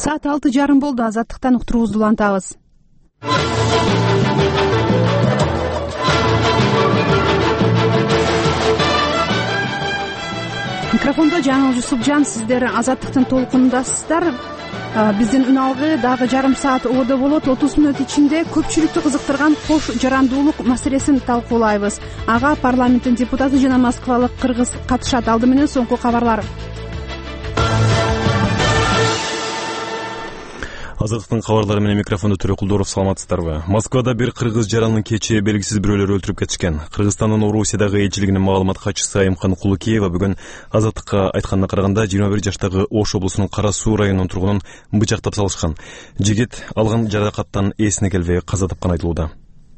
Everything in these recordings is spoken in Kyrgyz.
Саат 6:30 болду. Азаттыктан уктуруубузду улантабыз. Микрофондо Жаңыл Жусупжан, сиздер Азаттыктын толкунундасыздар. Биздин үн алгы дагы жарым саат ободо болот. 30 мүнөт ичинде көпчүлүктү кызыктырган кош жарандуулук маселесин талкуулайбыз. Ага парламенттин депутаты жана москвалык кыргыз катышат. Алды менен соңку кабарлар. Азаттыктын кабарлары менен микрофондо Төрө Кулдоров, саламатсыздарбы? Москвада бир кыргыз жаранын кечээ белгисиз бирөөлөр өлтүрүп кетишкен. Кыргызстандын Орусиядагы элчилигинин маалымат катчысы Айымкан Кулукеева бүгүн Азаттыкка айтканына караганда 21 жаштагы Ош облусунун Кара Суу районунун тургунун бычактап салышкан. Жигит алган жаракаттан эсине келбей каза тапкан айтылууда.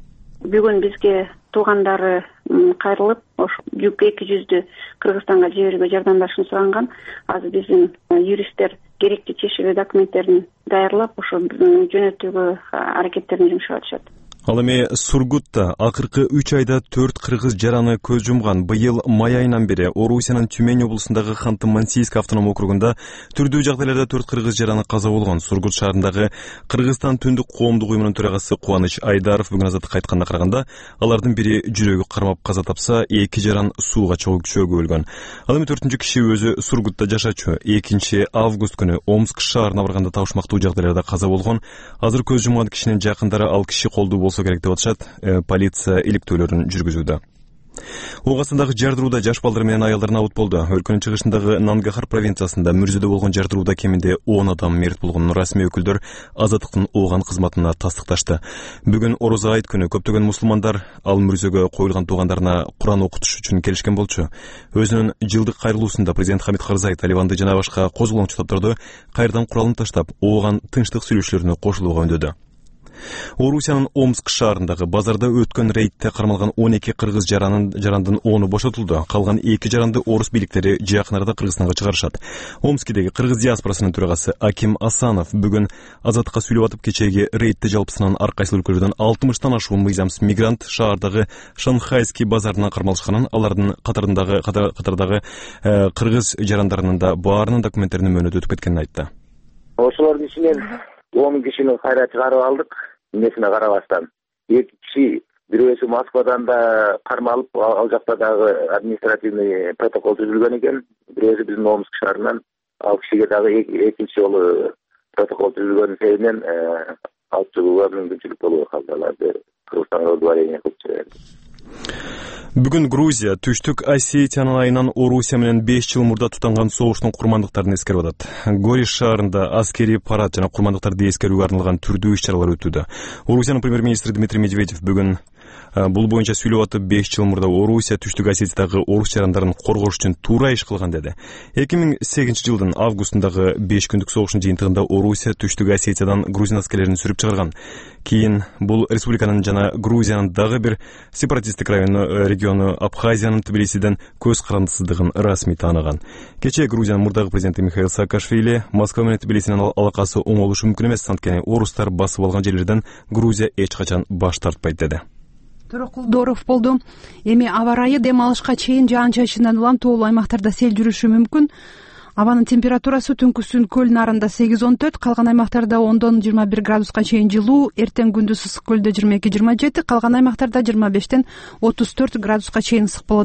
Бүгүн бизге туугандары кайрылып, ошо жүк 200 Кыргызстанга жиберүүгө жардамдашууну суранган. Азыр биздин юристтер керектүү чечилүү документтерин даярлап, ошо жөнөтүүгө аракеттерин жумшап атышат. Ал эми Сургутта акыркы 3 айда 4 кыргыз жараны көз жумган. Быйыл май айынан бери Орусиянын Тюмень облусундагы Ханты-Мансийск автоном округунда түрдүү жагдайларда 4 кыргыз жараны каза болгон. Сургут шаарындагы Кыргызстан түндүк коомдук уюмунун төрагасы Кубаныч Айдаров бүгүн Азаттыкка айтканына караганда, алардын бири жүрөгү кармап каза тапса, 2 жаран сууга чөгүп өлгөн. Ал эми 4-киши өзү Сургутта жашачу. 2 август күнү Омск шаарына барганда табышмактуу жагдайларда каза болгон. Азыр көз жумган кишинин жакындары ал киши колдуу болсо керек деп атышат. Полиция иликтөөлөрүн жүргүзүүдө. Оогасындагы жардырууда жаш балдар менен аялдар абут болду. Өлкөнүн чыгышындагы Нангахар провинциясында Мүрзөдө болгон жардырууда кеминде 10 адам мерт болгонун расмий өкүлдөр Азаттыктын Ооган кызматына тастыкташты. Бүгүн Ороза айт күнү көптөгөн мусулмандар ал Мүрзөгө коюлган туугандарына Куран окутуш үчүн келишкен болчу. Өзүнүн жылдык кайрылуусунда президент Хамит Карзай Талибанды жана башка козголоңчу топторду кайрадан куралын таштап, Ооган тынчтык сүйлөшүүлөрүнө кошулууга үндөдү. Орусиянын Омск шаарындагы базарда өткөн рейдте кармалган 12 кыргыз жарандын 10-у бошотулду. Калган 2 жаранды орус бийликтери жакын арада Кыргызстанга чыгарышат. Омскидеги кыргыз диаспорасынын төрагасы Аким Асанов бүгүн Азаттыкка сүйлөп атып, кечеги рейдте жалпысынан ар кайсы өлкөлөрдөн 60-тан ашуун мыйзамсыз мигрант шаардагы Шанхайский базарынан кармалышканын, алардын катардагы кыргыз жарандарынын да баарынын документтеринин мөөнөтү өтүп кеткенин айтты. Ошолордун ичинен 10 кишини кайра чыгарып алдык. Эмесине карабастан 2 киши, бирөөсү Москвадан да кармалып, ал жакта дагы административный протокол түзүлгөн экен. Бирөөсү биздин Омск шаарынан, ал кишиге дагы экинчи жолу протокол түзүлгөн себебинен алып чыгууга мүмкүнчүлүк болуп калды. Кыргызстанга удвоение кылып чыгарды. Бүгүн Грузия Түштүк Осетиянын айынан Орусия менен 5 жыл мурда тутанган согуштун курмандыктарын эскерип атат. Гориш шаарында аскерий парад жана курмандыктарды эскерүүгө арналган түрдүү иш-чаралар өтүүдө. Орусиянын премьер-министри Дмитрий Медведев бүгүн бул боюнча сүйлөп атып, 5 жыл мурда Орусия Түштүк Осетиядагы орус жарандарын коргош үчүн туура иш кылган деди. 2008 жылдын августундагы 5 күндүк согуштун жыйынтыгында Орусия Түштүк Осетиядан грузин аскерлерин сүрүп чыгарган. Кийин бул республиканын жана Грузиянын дагы бир сепаратисттик региону Абхазиянын Тбилисиден көз карандысыздыгын расмий тааныган. Кечээ Грузиянын мурдагы президенти Михаил Саакашвили Москва менен Тбилисинин алакасы оңолушу мүмкүн эмес, анткени орустар басып алган жерлерден Грузия эч качан баш тартпайт деди. Төрө Кулдоров болду. Эми аба ырайы дем алышка чейин жаан-чачындан улам тоолуу аймактарда сел жүрүшү мүмкүн. Абанын температурасы түнкүсүн Көл нарында 8-14, калган аймактарда 10-21 градуска чейин жылуу, эртең күндүз ысык көлдө 22-27, калган аймактарда 25-34 градуска чейин ысык болот.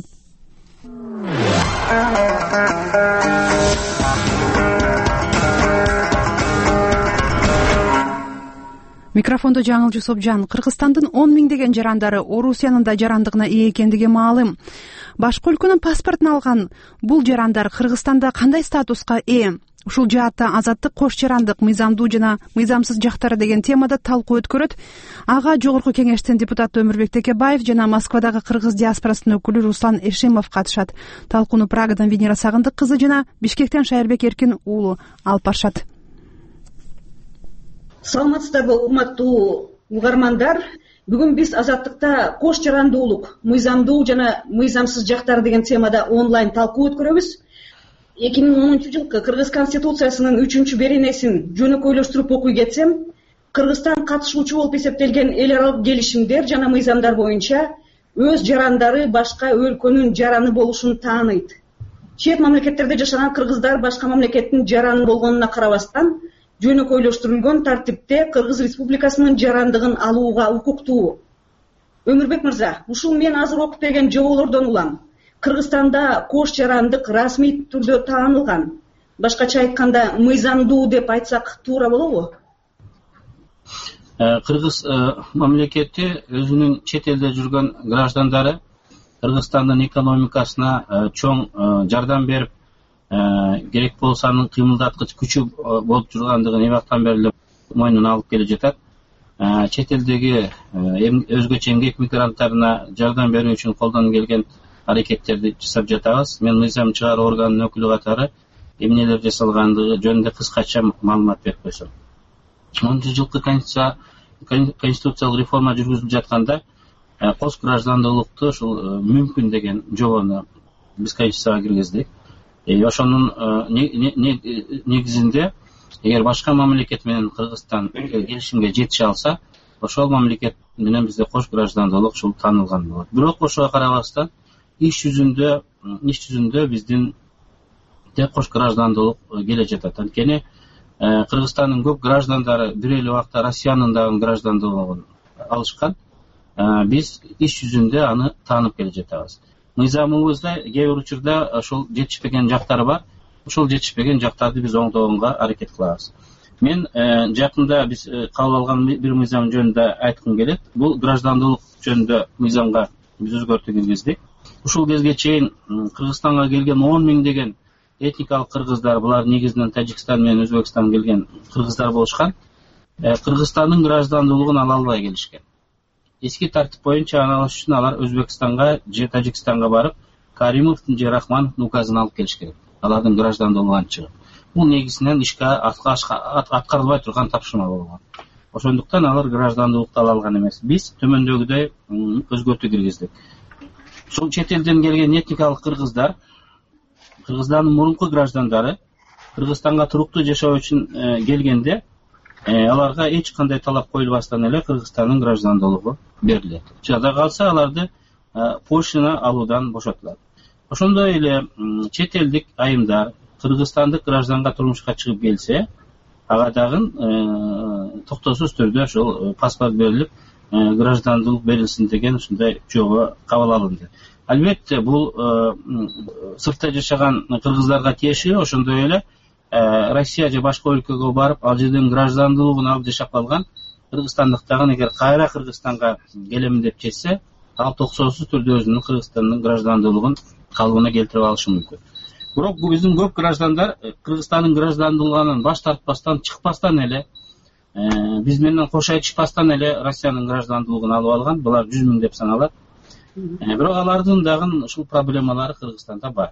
Микрофондо Жаңыл Жусупжан. Кыргызстандын 10 миңдеген жарандары Орусиянын да жарандыгына ээ экендиги маалым. Башка өлкөнүн паспортун алган бул жарандар Кыргызстанда кандай статуска ээ? Ушул жаатта Азаттык кош жарандык мыйзамдуу жана мыйзамсыз жактары деген темада талкуу өткөрөт. Ага Жогорку кеңештин депутаты Өмүрбек Текебаев жана Москвадагы кыргыз диаспорасынын өкүлү Руслан Эшимов катышат. Талкууну Прагадан Венера Сагындык кызы жана Бишкектен Шайырбек Эркин уулу алып барышат. Саламатсыздарбы, урматтуу угармандар. Бүгүн биз Азаттыкта кош жарандуулук, мыйзамдуу жана мыйзамсыз жактары деген темада онлайн талкуу өткөрөбүз. 2010 жылкы Кыргыз Конституциясынын 3-беренесин жөнөкөйлөштүрүп окуй кетсем, Кыргызстан катышуучу болуп эсептелген эл аралык келишимдер жана мыйзамдар боюнча өз жарандары башка өлкөнүн жараны болушун тааныйт. Чет мамлекеттерде жашаган кыргыздар башка мамлекеттин жараны болгонуна карабастан, жөнөкөйлөштүрүлгөн тартипте Кыргыз Республикасынын жарандыгын алууга укуктуу. Өмүрбек мырза, ушул мен азыр окуп берген жоболордон улам. Кыргызстанда кош жарандык расмий түрдө таанылган. Башкача айтканда, мыйзамдуу деп айтсак туура болобу? Кыргыз мамлекети өзүнүн чет элде жүргөн граждандары Кыргызстандын экономикасына чоң жардам берип, керек болсо анын кыймылдаткыч күчү болуп тургандыгын эбактан бери мойнуна алып келе жатат. Чет элдеги өзгөчө эмгек мигранттарына жардам берүү үчүн колдонуп келген аракеттерди жасап жатабыз. Мен мыйзам чыгаруу органынын өкүлү катары эмнелер жасалгандыгы жөнүндө кыскача маалымат берип койсом. 10 жылкы конституциялык реформа жүргүзүлүп жатканда кош граждандуулукту ушул мүмкүн деген жобону биз конституцияга киргиздик. Ошонун негизинде эгер башка мамлекет менен Кыргызстан келишимге жетише алса, ошол мамлекет менен бизде кош граждандуулук ушул таанылган болот. Бирок ошого карабастан иш жүзүндө биздин кош граждандуулук келе жатат. Анткени Кыргызстандын көп граждандары бир эле убакта Россиянын дагы граждандуулугун алышкан. Биз иш жүзүндө аны таанып келе жатабыз. Мыйзамыбызда кээ бир учурда ошол жетишпеген жактары бар. Ошол жетишпеген жактарды биз оңдогонго аракет кылабыз. Мен жакында биз кабыл алган бир мыйзам жөнүндө айткым келет. Бул граждандуулук жөнүндө мыйзамга биз өзгөртүү киргиздик. Ушул кезге чейин Кыргызстанга келген 10 миңдеген этникалык кыргыздар, булар негизинен Тажикстан менен Өзбекстандан келген кыргыздар болушкан. Кыргызстандын граждандуулугун ала албай келишкен. Эски тартип боюнча аны алыш үчүн алар Өзбекстанга же Тажикстанга барып, Каримовдун же Рахмановдун указын алып келиш керек. Алардын граждандуулугун чыгып. Бул негизинен ишке аткарылбай турган тапшырма болгон. Ошондуктан алар граждандуулукту ала алган эмес. Биз төмөндөгүдөй өзгөртүү киргиздик. Ушул чет элден келген этникалык кыргыздар, Кыргызстандын мурунку граждандары Кыргызстанга туруктуу жашоо үчүн келгенде, аларга эч кандай талап коюлбастан эле Кыргызстандын граждандуулугу берилет. Жада калса аларды поштаны алуудан бошотулат. Ошондой эле чет элдик айымдар кыргызстандык гражданга турмушка чыгып келсе, ага дагы токтоосуз түрдө ошол паспорт берилип, граждандуулук берилсин деген ушундай жобо кабыл алынды. Албетте бул сыртта жашаган кыргыздарга тиешелүү, ошондой эле Россия же башка өлкөгө барып, ал жерден граждандуулугун алып жашап калган кыргызстандыктагы эгер кайра Кыргызстанга келемин деп чечсе, ал токтоосуз түрдө өзүнүн Кыргызстандын граждандуулугун калыбына келтирип алышы мүмкүн. Бирок бул биздин көп граждандар Кыргызстандын граждандуулугунан баш тартпастан, чыкпастан эле, биз менен кош айтышпастан эле Россиянын граждандуулугун алып алган. Булар 100 миң деп саналат. Бирок алардын дагы ушул проблемалары Кыргызстанда бар.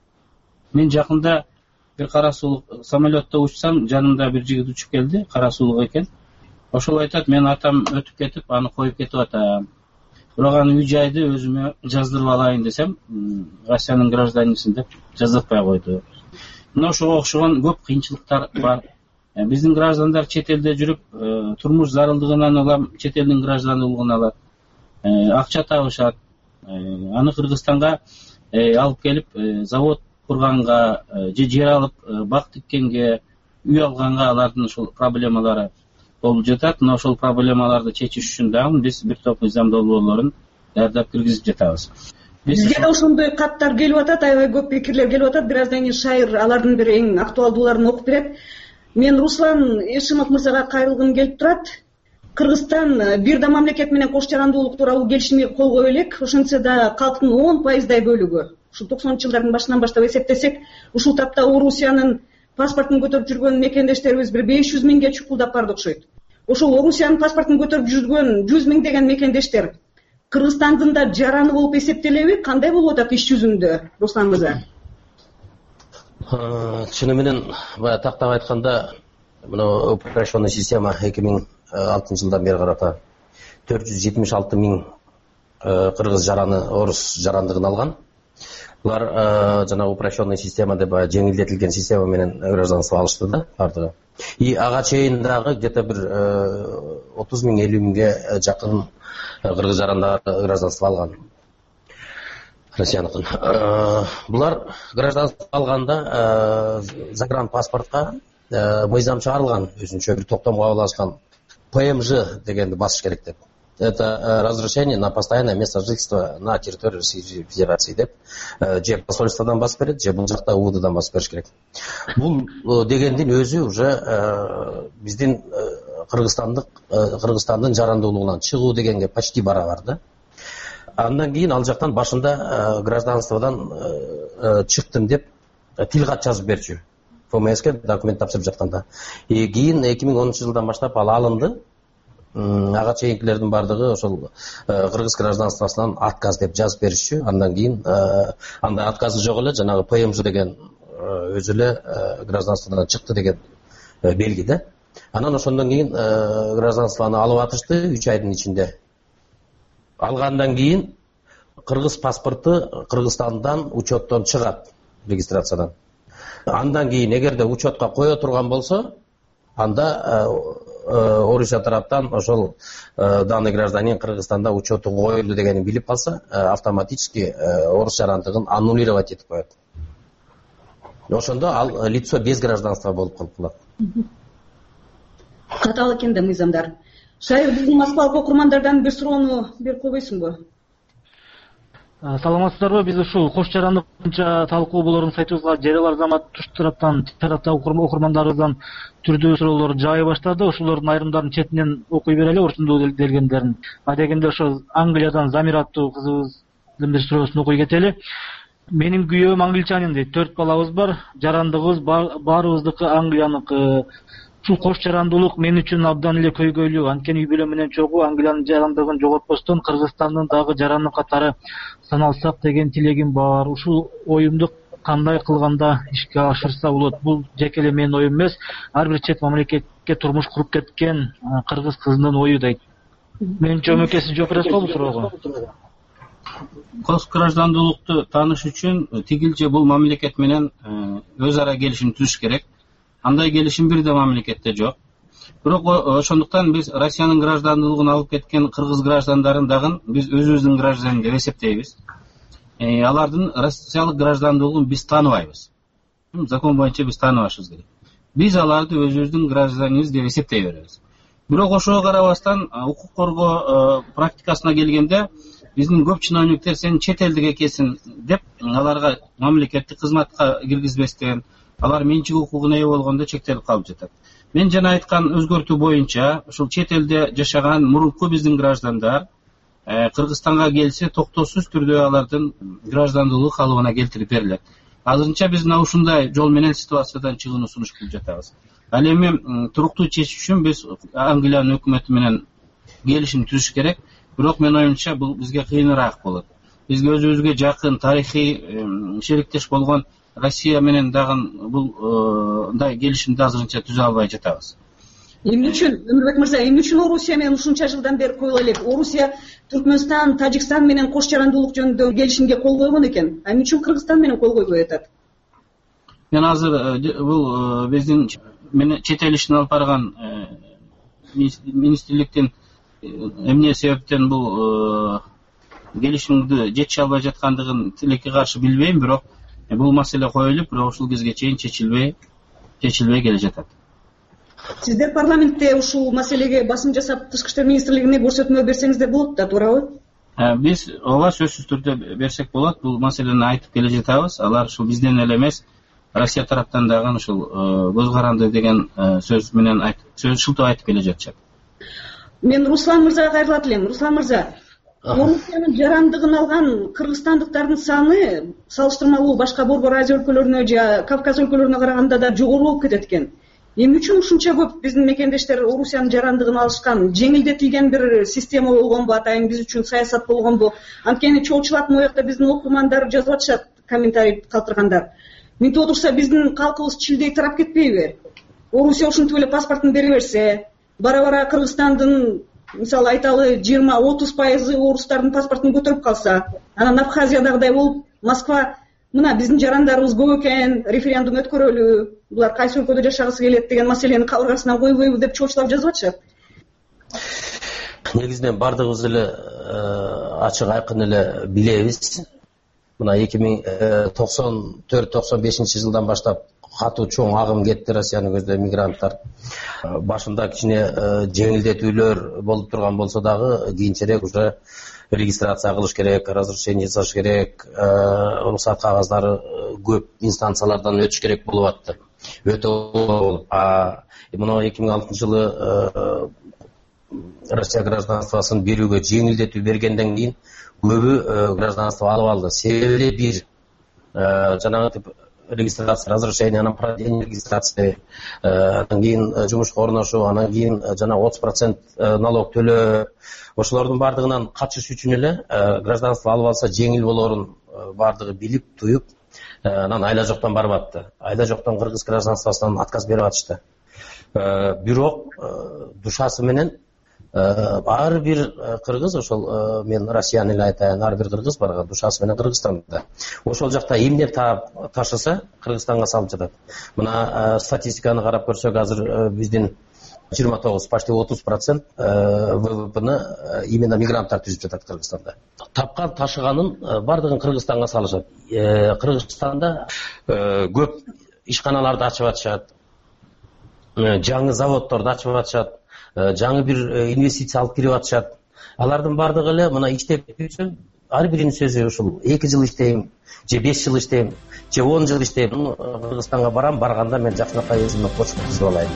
Мен жакында бир кара сулук самолетто учсам, жанымда бир жигит учуп келди, кара сулук экен. Ошол айтат, мен атам өтүп кетип, аны коюп кетип атам. Бирок аны үй жайды өзүмө жаздырып алайын десем, Россиянын гражданисин деп жаздыртпай койду. Мына ошого окшогон көп кыйынчылыктар бар. Биздин граждандар чет элде жүрүп, турмуш зарылдыгынан улам чет элдин граждандуулугун алат. Акча табышат. Аны Кыргызстанга алып келип, завод курганга, же жер алып, бак тиккенге, үй алганга алардын ушул проблемалары болуп жатат. Мына ошол проблемаларды чечиш үчүн дагы биз бир топ мыйзам долбоорлорун даярдап киргизип жатабыз. Бизге да ошондой каттар келип атат, аябай көп пикирлер келип атат. Бир аздан кийин Шайыр алардын бир эң актуалдууларын окуп берет. Мен Руслан Эшимов мырзага кайрылгым келип турат. Кыргызстан бир да мамлекет менен кош жарандуулук тууралуу келишимге кол кое элек. Ошентсе да калктын 10% бөлүгү, ушул 90-жылдардын башынан баштап эсептесек, ушул тапта Орусиянын паспортун көтөрүп жүргөн мекендештерибиз бир 500 миңге чукулдап барды окшойт. Ошол Орусиянын паспортун көтөрүп жүргөн 100 миңдеген мекендештер Кыргызстандын да жараны болуп эсептелеби? Кандай болуп атат иш жүзүндө, Руслан мырза? Чыны менен баягы тактап айтканда, мына операционный система 2006-жылдан бери карата 476 миң кыргыз жараны, орус жарандыгын алган. Булар жана операционный система деп жеңилдетилген система менен гражданство алышты да бардыгы. И ага чейин дагы где-то бир 30 миң 50 миңге жакын кыргыз жарандары гражданство алган. Россияныкын. Булар гражданство алганда загранпаспортка мыйзам чыгарылган, өзүнчө бир токтом кабыл алышкан, ПМЖ дегенди басыш керек деп. Это разрешение на постоянное место жительства на территории Российской Федерации деп, же посольстводан басып берет, же бул жакта УВДдан басып бериш керек. Бул дегендин өзү уже биздин Кыргызстандын жарандуулугунан чыгуу дегенге почти барабар да. Андан кийин ал жактан башында гражданстводан чыктым деп тил кат жазып берчү. ФМСке документ тапшырып жатканда. Кийин 2010 жылдан баштап ал алынды. Ага чейинкилердин бардыгы ошол кыргыз гражданствосунан отказ деп жазып беришчү. Андан кийин анда отказы жок эле, жанагы ПМЖ деген өзү эле гражданстводан чыкты деген белги да. Анан ошондон кийин гражданствону алып атышты 3 айдын ичинде. Алгандан кийин кыргыз паспорту Кыргызстандан учеттон чыгат, регистрациядан. Андан кийин эгерде учетко кое турган болсо, анда Орусия тараптан ошол данный гражданин Кыргызстанда учету коюлду дегенин билип калса, автоматически орус жарандыгын аннулировать этип коет. Ошондо ал лицо без гражданства болуп калат. Катал экен да мыйзамдар. Шайыр, биздин Москвалык окурмандардан бир суроону берип койбойсуңбу? Саламатсыздарбы? Биз ушул кош жарандык боюнча талкуу болорун сайтыбызга жарыялар замат туш тараптан окурмандарыбыздан түрдүү суроолор жаабай баштады. Ошолордун айрымдарын четинен окуй берели, орусундуу делгендерин. Адегенде ошо Англиядан Замир аттуу кызыбыздын бир суроосун окуй кетели. Менин күйөөм англичанин дейт. 4 балабыз бар. Жарандыгыбыз баарыбыздыкы Англияныкы. Ушул кош жарандуулук мен үчүн абдан эле көйгөйлүү. Анткени үй бүлө менен чогуу Англиянын жарандыгын жоготпостон Кыргызстандын дагы жараны катары саналсак деген тилегим бар. Ушул оюмду кандай кылганда ишке ашырса болот? Бул жеке эле менин оюм эмес, ар бир чет мамлекетке турмуш куруп кеткен кыргыз кызынын ою дейт. Менимче өмөкеси жооп бересиз го бул суроого? Кош граждандуулукту тааныш үчүн тигил же бул мамлекет менен өз ара келишим түзүш керек. Андай келишим бир да мамлекетте жок. Бирок ошондуктан биз Россиянын граждандуулугун алып кеткен кыргыз граждандарын дагы биз өзүбүздүн граждан деп эсептейбиз. Алардын россиялык граждандуулугун биз тааныбайбыз. Закон боюнча биз тааныбашыбыз керек. Биз аларды өзүбүздүн гражданыбыз деп эсептей беребиз. Бирок ошого карабастан укук коргоо практикасына келгенде биздин көп чиновниктер сен чет элдик экенсиң деп аларга мамлекеттик кызматка киргизбестен, алар менчик укугуна ээ болгондо чектелип калып жатат. Мен жана айткан өзгөртүү боюнча ушул чет элде жашаган мурунку биздин граждандар Кыргызстанга келсе токтоосуз түрдө алардын граждандуулук калыбына келтирип берилет. Азырынча биз мына ушундай жол менен ситуациядан чыгууну сунуш кылып жатабыз. Ал эми туруктуу чечиш үчүн биз Англиянын өкмөтү менен келишим түзүш керек. Бирок менин оюмча бул бизге кыйыныраак болот. Бизге өзүбүзгө жакын тарыхый шериктеш болгон Россия менен дагы бул келишимди азырынча түзө албай жатабыз. Эмне үчүн, Өмүрбек мырза, эмне үчүн Орусия менен ушунча жылдан бери коюла элек? Орусия Түркмөнстан, Тажикстан менен кош жарандуулук жөнүндө келишимге кол койгон экен. Эмне үчүн Кыргызстан менен кол койбой атат? Мен азыр бул биздин чет эл ишин алып барган министрликтин эмне себептен бул келишимди жетише албай жаткандыгын тилекке каршы билбейм, бирок бул маселе коюлуп, бирок ушул кезге чейин чечилбей келе жатат. Сиздер парламентте ушул маселеге басым жасап, Тышкы иштер министрлигине көрсөтмө берсеңиздер болот да, туурабы? Биз ооба сөзсүз түрдө берсек болот. Бул маселени айтып келе жатабыз. Алар ушул бизден эле эмес, Россия тараптан дагы ушул көз каранды деген сөз менен шылтоо айтып келе жатышат. Мен Руслан мырзага кайрылат элем. Руслан мырза, Орусиянын жарандыгын алган кыргызстандыктардын саны салыштырмалуу башка Борбор Азия өлкөлөрүнө же Кавказ өлкөлөрүнө караганда да жогору болуп кетет экен. Эмне үчүн ушунча көп биздин мекендештер Орусиянын жарандыгын алышкан? Жеңилдетилген бир система болгонбу, атайын биз үчүн саясат болгонбу? Анткени чоочулап моякта биздин окурмандар жазып атышат, комментарий калтыргандар. Мынтип отурса биздин калкыбыз чилдей тарап кетпейби? Орусия ушинтип эле паспортун бере берсе, бара-бара Кыргызстандын мисалы айталы 20-30% орустардын паспортун көтөрүп калса, анан Абхазиядагыдай болуп, Москва мына биздин жарандарыбыз көп экен, референдум өткөрөлү, булар кайсы өлкөдө жашагысы келет деген маселени кабыргасынан койбойбу деп чоочулап жазып атышат. Негизинен бардыгыбыз эле ачык айкын эле билебиз. Мына 2094-95 жылдан баштап катуу чоң агым кетти Россиянын көздөй мигранттар. Башында кичине жеңилдетүүлөр болуп турган болсо дагы кийинчерээк уже регистрация кылыш керек, разрешение жасаш керек, уруксат кагаздары көп инстанциялардан өтүш керек болуп атты. Өтө болуп. Мына 2006 жылы Россия гражданствосын берүүгө жеңилдетүү бергенден кийин көбү гражданство алып алды. Себеби бир жанагы регистрация, разрешение на проведение регистрации, анан кийин жумушка орношуу, анан кийин жана 30% налог төлөө, ошолордун бардыгынан качыш үчүн эле гражданство алып алса жеңил болоорун бардыгы билип, туюп, анан айла жоктон барбапты. Айла жоктон кыргыз гражданствосунан отказ берип атышты. Бирок душасы менен ар бир кыргыз, ошол мен Россияны эле айтайын, ар бир кыргыз барган душасы менен Кыргызстанда. Ошол жакта эмне ташыса Кыргызстанга салып жатат. Мына статистиканы карап көрсөк, азыр биздин 29, почти 30% ВВПны именно мигранттар түзүп жатат Кыргызстанда. Тапкан ташыганын бардыгын Кыргызстанга салышат. Кыргызстанда көп ишканаларды ачып атышат, жаңы заводдорду ачып атышат, жаңы бир инвестиция алып кирип атышат. Алардын бардыгы эле мына иштеп кетүүчү, ар биринин сөзү ушул 2 жыл иштейм, же 5 жыл иштейм, же 10 жыл иштейм. Кыргызстанга барам, барганда мен жакшынакай өзүмө почта түзүп алайын.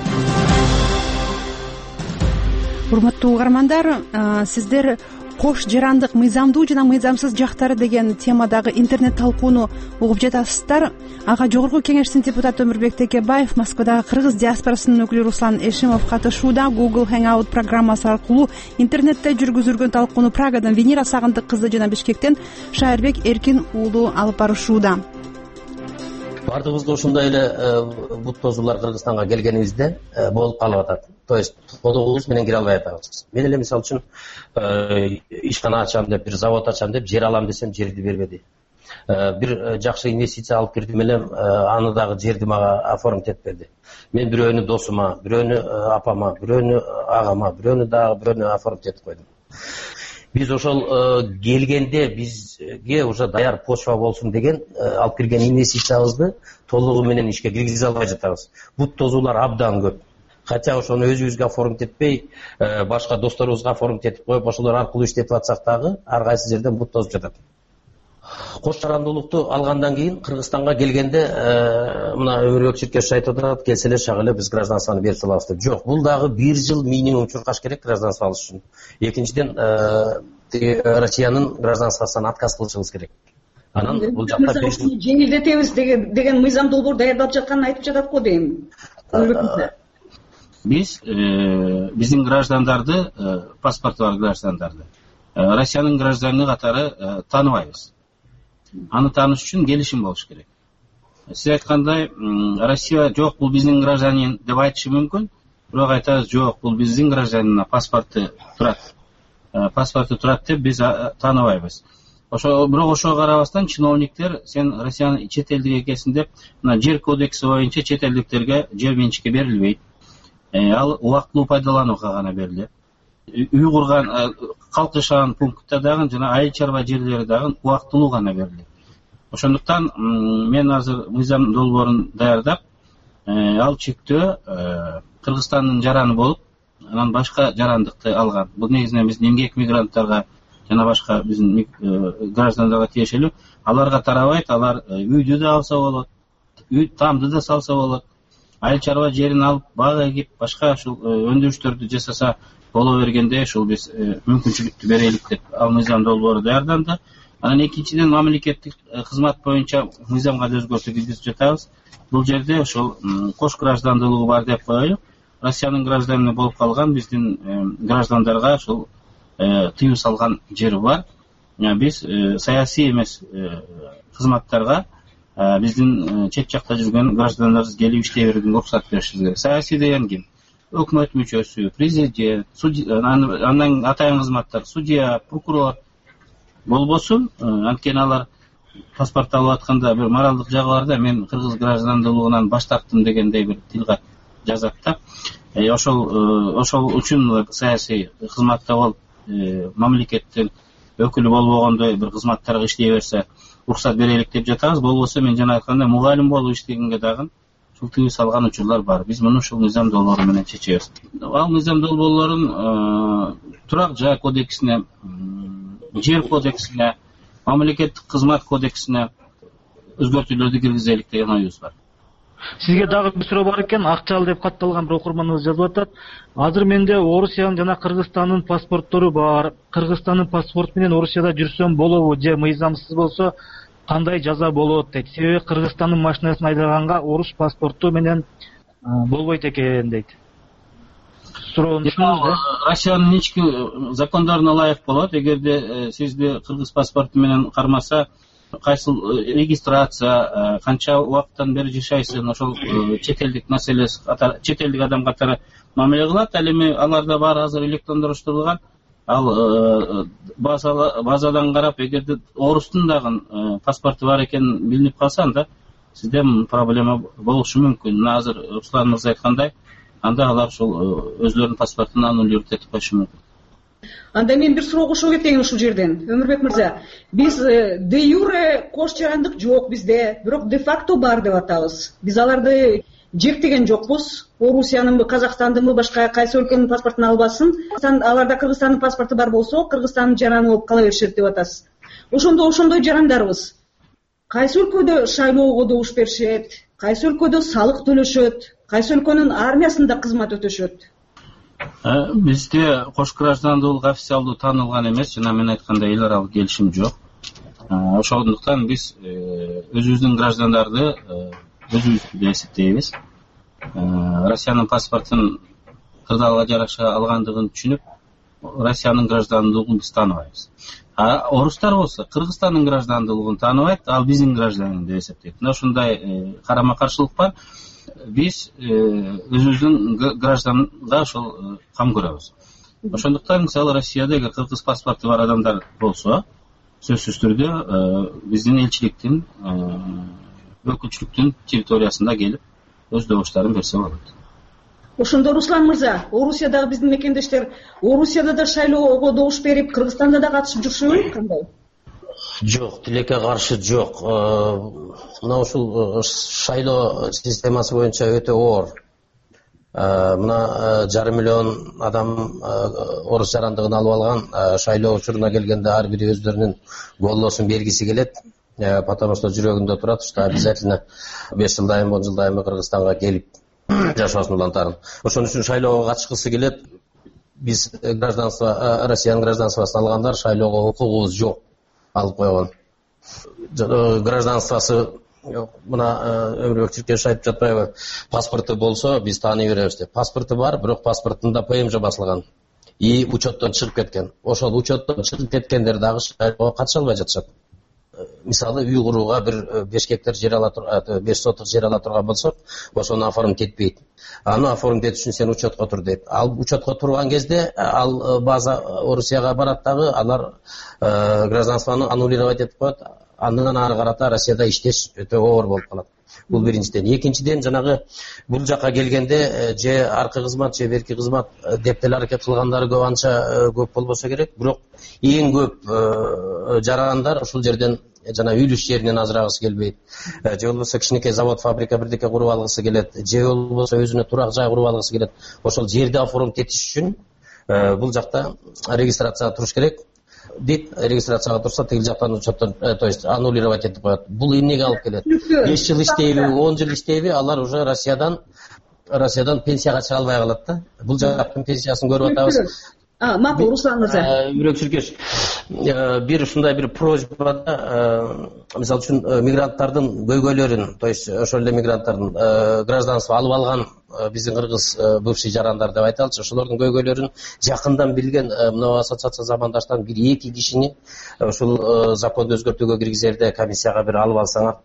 Урматтуу угармандар, сиздер кош жарандык мыйзамдуу жана мыйзамсыз жактары деген темадагы интернет талкууну угуп жатасыздар. Ага Жогорку Кеңештин депутаты Өмүрбек Текебаев, Москвадагы кыргыз диаспорасынын өкүлү Руслан Эшимов катышууда. Google Hangout программасы аркылуу интернетте жүргүзүлгөн талкууну Прагадан Венера Сагындык кызы жана Бишкектен Шайырбек Эркин уулу алып барышууда. Бардыгыбызга ушундай эле бут тозуулар Кыргызстанга келгенибизде болуп калып атат. То есть толугубуз менен кире албай атабыз. Мен эле мисалы үчүн ишкана ачам деп, бир завод ачам деп жер алам десем жерди бербеди. Бир жакшы инвестиция алып кирдим элем, аны дагы жерди мага оформить этип берди. Мен бирөөнү досума, бирөөнү апама, бирөөнү агама, бирөөнү дагы бирөөнү оформить этип койдум. Биз ошол келгенде бизге уже даяр почва болсун деген алып кирген инвестициябызды толугу менен ишке киргизе албай жатабыз. Бут тозуулар абдан көп. Хотя ошону өзүбүзгө оформить этпей, башка досторубузга оформить этип коюп, ошолор аркылуу иштетип атсак дагы ар кайсы жерден бут тозуп жатат. Кош жарандуулукту алгандан кийин Кыргызстанга келгенде мына Өмүрбек Чиркешев айтып атат, келселер шак эле биз гражданствону берип салабыз деп. Жок, бул дагы 1 жыл минимум чуркаш керек гражданство алыш үчүн. Экинчиден Россиянын гражданствосунан отказ кылышыбыз керек. Анан бул жакта жеңилдетебиз деген мыйзам долбоор даярдалып жатканын айтып жатат го дейм. Биз биздин граждандарды, паспорты бар граждандарды Россиянын гражданы катары тааныбайбыз. Аны тааныш үчүн келишим болуш керек. Сиз айткандай, Россия жок, бул биздин гражданин деп айтышы мүмкүн, бирок айтабыз жок, бул биздин гражданына паспорты турат. Паспорты турат деп биз тааныбайбыз. Бирок ошого карабастан чиновниктер сен Россиянын чет элдик экенсиң деп, мына жер кодекси боюнча чет элдиктерге жер менчикке берилбейт. Ал убактылуу пайдаланууга гана берилет. Үй курган, калк жашаган пунктта дагы жана айыл чарба жерлери дагы убактылуу гана берилет. Ошондуктан мен азыр мыйзам долбоорун даярдап, ал чектөө Кыргызстандын жараны болуп, анан башка жарандыкты алган. Бул негизинен биздин эмгек мигранттарга жана башка биздин граждандарга тиешелүү. Аларга тарабайт, алар үйдү да алса болот, үй тамды да салса болот. Айыл чарба жерин алып, бак эгип, башка ушул өндүрүштөрдү жасаса боло бергенде ушул биз мүмкүнчүлүктү берелик деп ал мыйзам долбоору даярданды. Анан экинчиден мамлекеттик кызмат боюнча мыйзамга да өзгөртүү киргизип жатабыз. Бул жерде ошол кош граждандуулугу бар деп коелу. Россиянын гражданы болуп калган биздин граждандарга ошол тыюу салган жери бар. Биз саясий эмес кызматтарга биздин чет жакта жүргөн граждандарыбыз келип иштей берүүгө уруксат беришибиз керек. Саясий деген ким? Өкмөт мүчөсү, президент, андан атайын кызматтар, судья, прокурор болбосун. Анткени алар паспорт алып атканда бир моралдык жагы бар да, мен кыргыз граждандуулугунан баш тарттым дегендей бир тилгат жазат да. Ошол үчүн саясий кызматта болуп, мамлекеттин өкүлү болбогондой бир кызматтарга иштей берсе уруксат берелик деп жатабыз. Болбосо мен жана айткандай мугалим болуп иштегенге дагы тыюу салган учурлар бар. Биз муну ушул мыйзам долбоору менен чечебиз. Ал мыйзам долбоорлорун турак жай кодексине, жер кодексине, мамлекеттик кызмат кодексине өзгөртүүлөрдү киргизелик деген оюбуз бар. Сизге дагы бир суроо бар экен. Акчал деп катталган бир окурманыбыз жазып атат. Азыр менде Орусиянын жана Кыргызстандын паспорттору бар. Кыргызстандын паспорту менен Орусияда жүрсөм болобу же мыйзамсыз болсо кандай жаза болот дейт. Себеби Кыргызстандын машинасын айдаганга орус паспорту менен болбойт экен дейт. Суроону түшүндүңүзбү? Россиянын ички закондоруна ылайык болот. Эгерде сизди кыргыз паспорту менен кармаса, кайсыл регистрация, канча убакыттан бери жашайсың, ошол чет элдик маселеси катары, чет элдик адам катары мамиле кылат. Ал эми аларда баары азыр электрондоштурулган. Ал базадан карап, эгерде орустун дагы паспорту бар экенин билинип калса, анда сизде проблема болушу мүмкүн. Мына азыр Руслан мырза айткандай, анда алар ошол өзлөрүнүн паспортун аннулировать этип коюшу мүмкүн. Анда мен бир суроо кошо кетейин ушул жерден. Өмүрбек мырза, биз де юре кош жарандык жок бизде, бирок де факто бар деп атабыз. Биз аларды жектеген жокпуз. Орусиянынбы, Казакстандынбы, башка кайсы өлкөнүн паспортун албасын, аларда Кыргызстандын паспорту бар болсо, Кыргызстандын жараны болуп кала беришет деп атасыз. Ошондой жарандарыбыз кайсы өлкөдө шайлоого добуш беришет, кайсы өлкөдө салык төлөшөт, кайсы өлкөнүн армиясында кызмат өтөшөт? Бизде кош граждандуулук официалдуу таанылган эмес, жана мен айткандай эл аралык келишим жок. Ошондуктан биз өзүбүздүн граждандарды өзүбүздү деп эсептейбиз. Россиянын паспортун кырдаалга жараша алгандыгын түшүнүп, Россиянын граждандуулугун биз тааныбайбыз. Орустар болсо Кыргызстандын граждандуулугун тааныбайт, ал биздин гражданин деп эсептейт. Мына ушундай карама каршылык бар. Биз өзүбүздүн гражданга ошол кам көрөбүз. Ошондуктан мисалы Россияда эгер кыргыз паспорту бар адамдар болсо, сөзсүз түрдө биздин элчиликтин, өкүлчүлүктүн территориясында келип өз добуштарын берсе болот. Ошондо Руслан мырза, Орусиядагы биздин мекендештер Орусияда да шайлоого добуш берип, Кыргызстанда да катышып жүрсүбү, кандай? Жок, тилекке каршы жок. Мына ушул шайлоо системасы боюнча өтө оор. Мына 1,5 миллион адам орус жарандыгын алып алган, шайлоо учуруна келгенде ар бири өздөрүнүн голлосун бергиси келет. Потому что жүрөгүндө турат, что обязательно 5 жылдайым, 10 жылдайым Кыргызстанга келип жашоосын улантарын. Ошон үчүн шайлоого катышкысы келет. Биз гражданство, Россиянын гражданствосын алгандар шайлоого укугубуз жок. Алып койгон. Гражданствосы мына Өмүрбек Чиркеш айтып жатпайбы? Паспорту болсо биз тааный беребиз деп. Паспорту бар, бирок паспортунда ПМЖ басылган. И учеттон чыгып кеткен. Ошол учеттон чыгып кеткендер дагы шайлоого катыша албай жатышат. Мисалы үй курууга бир 5 гектар жер ала турган, 5 соток жер ала турган болсок, ошону оформить этпейт. Аны оформить этиш үчүн сен учетко тур дейт. Ал учетко турган кезде ал база Орусияга барат дагы, алар гражданствону аннулировать этип коет. Андан ары карата Россияда иштеш өтө оор болуп калат. Бул биринчиден. Экинчиден, жанагы бул жакка келгенде же аркы кызмат, же берки кызмат деп деле аракет кылгандары көп, анча көп болбосо керек. Бирок эң көп жарандар ушул жерден жана үйлүш жеринен ажырагысы келбейт. Же болбосо кичинекей завод, фабрика бирдеке куруп алгысы келет. Же болбосо өзүнө турак жай куруп алгысы келет. Ошол жерди оформить этиш үчүн бул жакта регистрацияга туруш керек. Дейт, регистрацияга турса тигил жактан учеттон, то есть аннулировать этип коет. Бул эмнеге алып келет? 5 жыл иштейби, 10 жыл иштейби, алар уже Россиядан пенсияга чыга албай калат да. Бул жактын пенсиясын көрүп атабыз. Макул, Руслан мырза. Өмүрбек Чиркеш, бир ушундай бир просьба, мисалы үчүн мигранттардын көйгөйлөрүн, то есть ошол эле мигранттардын гражданство алып алган биздин кыргыз бывший жарандар деп айталычы, ошолордун көйгөйлөрүн жакындан билген мына ассоциация замандаштан 1-2 кишини ушул законду өзгөртүүгө киргизерде комиссияга бир алып алсаңар.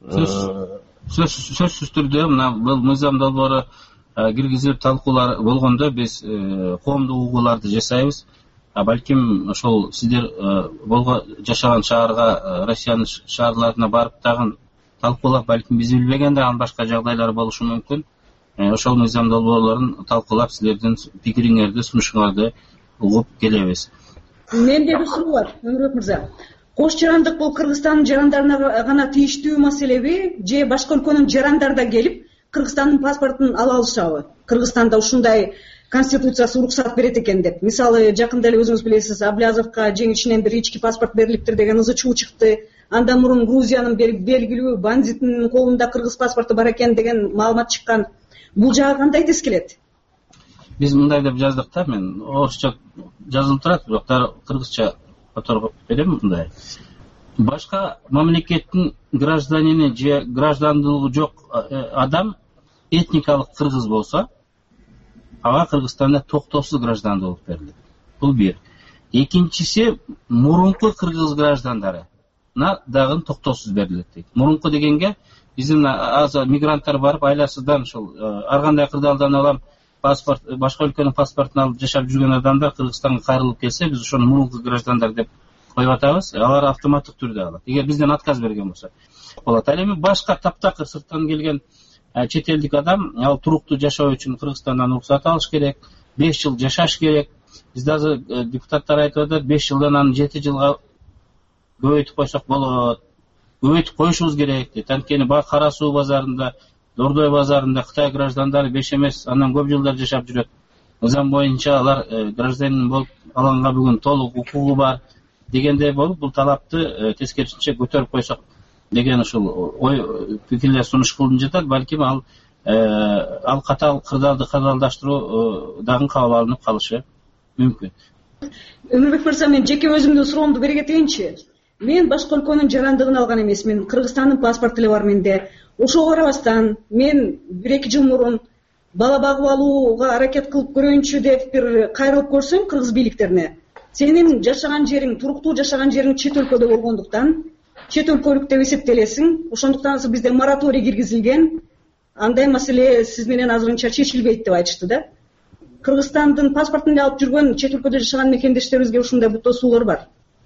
Сөзсүз түрдө мына бул мыйзам долбоору киргизилип талкуулар болгондо биз коомдук угууларды жасайбыз. Балким ошол сиздер жашаган шаарга, Россиянын шаарларына барып дагы талкуулап, балким биз билбеген дагы башка жагдайлар болушу мүмкүн. Ошол мыйзам долбоорлорун талкуулап, силердин пикириңерди, сунушуңарды угуп келебиз. Менде бир суроо бар, Өмүрбек мырза. Кош жарандык бул Кыргызстандын жарандарына гана тийиштүү маселеби, же башка өлкөнүн жарандары да келип Кыргызстандын паспортун ала алышабы? Кыргызстанда ушундай конституциясы уруксат берет экен деп. Мисалы, жакында эле өзүңүз билесиз, Аблязовго жеңишинен бир ички паспорт берилиптир деген ызы чуу чыкты. Андан мурун Грузиянын белгилүү бандитинин колунда кыргыз паспорту бар экен деген маалымат чыккан. Бул жагы кандай эс келет? Биз мындай деп жаздык да, мен орусча жазылып турат, бирок дагы кыргызча которуп берем мындай. Башка мамлекеттин гражданини же граждандуулугу жок адам этникалык кыргыз болсо, ага Кыргызстанда токтоосуз граждандуулук берилет. Бул бир. Экинчиси, мурунку кыргыз граждандары дагы токтоосуз берилет дейт. Мурунку дегенге биздин мигранттар барып айласыздан ушул ар кандай кырдаалдан алам паспорт, башка өлкөнүн паспортун алып жашап жүргөн адамдар Кыргызстанга кайрылып келсе, биз ошону мурунку граждандар деп коюп атабыз. Алар автоматтык түрдө алат. Эгер бизден отказ берген болсо болот. Ал эми башка таптакыр сырттан келген чет элдик адам, ал туруктуу жашоо үчүн Кыргызстандан уруксат алыш керек, 5 жыл жашаш керек. Бизде азыр депутаттар айтып атат, 5 жылдан аны 7 жылга көбөйтүп койсок болот. Көбөйтүп коюшубуз керек дейт. Анткени Кара Суу базарында, Дордой базарында Кытай граждандары 5 эмес, андан көп жылдар жашап жүрөт. Мыйзам боюнча алар гражданин болуп алганга бүгүн толук укугу бар дегендей болуп, бул талапты тескерисинче көтөрүп койсок деген ушул ой пикирлер сунуш кылынып жатат. Балким ал катаал кырдаалды катаалдаштыруу дагы кабыл алынып калышы мүмкүн. Өмүрбек мырза, мен жеке өзүмдүн суроомду бере кетейинчи. Мен башка өлкөнүн жарандыгын алган эмесмин. Кыргызстандын паспорту эле бар менде. Ошого карабастан мен 1-2 жыл мурун бала багып алууга аракет кылып көрөйүнчү деп бир кайрылып көрсөм кыргыз бийликтерине. Сенин жашаган жериң, туруктуу жашаган жериң чет өлкөдө болгондуктан чет өлкөлүк деп эсептелесиң. Ошондуктан азыр бизде мораторий киргизилген. Андай маселе сиз менен азырынча чечилбейт деп айтышты да. Кыргызстандын паспортун алып жүргөн чет өлкөдө жашаган мекендештерибизге ушундай буттоосуулар бар.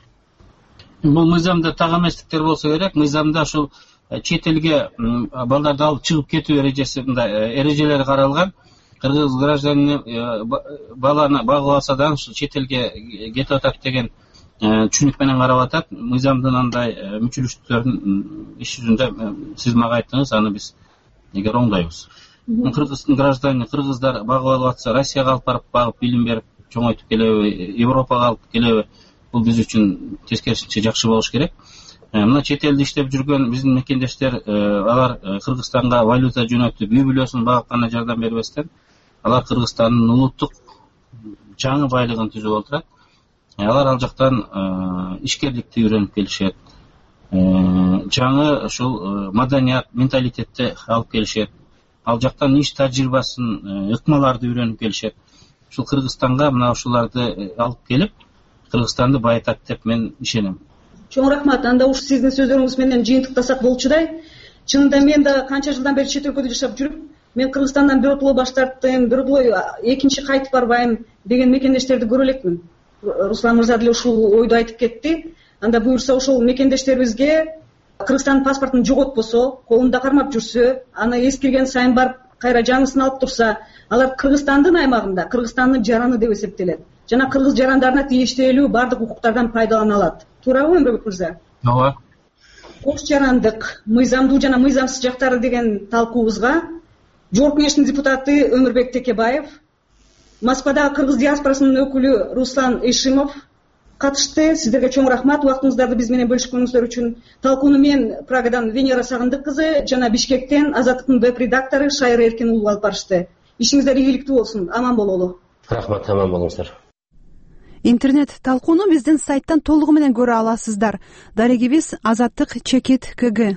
Бул мыйзамда так эместиктер болсо керек. Мыйзамда ушул чет элге балдарды алып чыгып кетүү эрежелери каралган. Кыргыз гражданин баланы багып алса да ушул чет элге кетип атат деген түшүнүк менен карап атат. Мыйзамдын андай мүчүлүштүктөрүн иш жүзүндө сиз мага айттыңыз, аны биз эгер оңдойбуз. Кыргыздын граждани кыргыздар багып алып атса, Россияга алып барып багып билим берип чоңойтуп келеби, Европага алып келеби, бул биз үчүн тескерисинче жакшы болуш керек. Мына чет элде иштеп жүргөн биздин мекендештер, алар Кыргызстанга валюта жөнөтүп, үй бүлөсүн багып гана жардам бербестен, алар Кыргызстандын улуттук жаңы байлыгын түзүп отурат. Алар ал жактан ишкерликти үйрөнүп келишет. Жаңы ушул маданият, менталитетти алып келишет. Ал жактан иш тажрыйбасын, ыкмаларды үйрөнүп келишет. Ушул Кыргызстанга мына ушуларды алып келип, Кыргызстанды байытат деп мен ишенем. Чоң рахмат. Анда ушу сиздин сөздөрүңүз менен жыйынтыктасак болчудай. Чынында мен да канча жылдан бери чет өлкөдө жашап жүрүп, мен Кыргызстандан биротоло баш тарттым, биротоло экинчи кайтып барбайм деген мекендештерди көрө элекмин. Руслан мырза деле ушул ойду айтып кетти. Анда буюрса ошол мекендештерибизге Кыргызстандын паспортун жоготпосо, колунда кармап жүрсө, аны эскирген сайын барып кайра жаңысын алып турса, алар Кыргызстандын аймагында Кыргызстандын жараны деп эсептелет. Жана кыргыз жарандарына тийиштелүү бардык укуктардан пайдалана алат. Туурабы, Өмүрбек мырза? Ооба. Кош жарандык, мыйзамдуу жана мыйзамсыз жактары деген талкуубузга Жогорку Кеңештин депутаты Өмүрбек Текебаев, Москвадагы кыргыз диаспорасынын өкүлү Руслан Ишимов катышты. Сиздерге чоң рахмат убактыңыздарды биз менен бөлүшкөнүңүздөр үчүн. Талкууну мен Прагадан Венера Сагындык кызы жана Бишкектен Азаттыктын веб-редактору Шайыр Эркин уулу алып барышты. Ишиңиздер ийгиликтүү болсун, аман бололу. Рахмат, аман болуңуздар. Интернет талкууну биздин сайттан толугу менен көрө аласыздар. Дарегибиз Азаттык-КГ.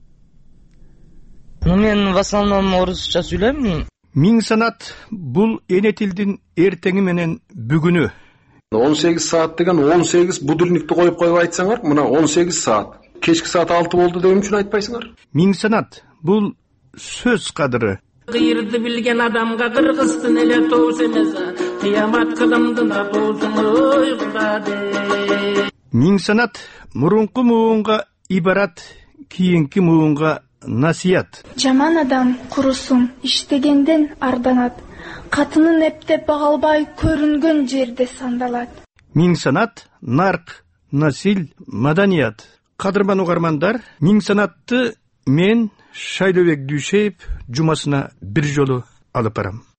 Мен в основном орусча сүйлөйм. Миң санат бул эне тилдин эртеңи менен бүгүнү. 18 саат деген 18 будильникти коюп айтсаңар, мына 18 саат. Кечки саат 6 болду деген үчүн айтпайсыңар. Миң санат бул сөз кадыры. Кыйырды билген адамга кыргыздын эле тоос эмес, кыямат кылымдына тоосун ой Кудаде. Миң санат мурунку муунга ибарат, кийинки муунга насият. Жаман адам курусун иштегенден арданат. Катынын эптеп бага албай көрүнгөн жерде сандалат. Миң санат нарк, насил, маданият. Кадырман угармандар, миң санатты мен Шайлыбек Дүйшеев жумасына бир жолу алып барам.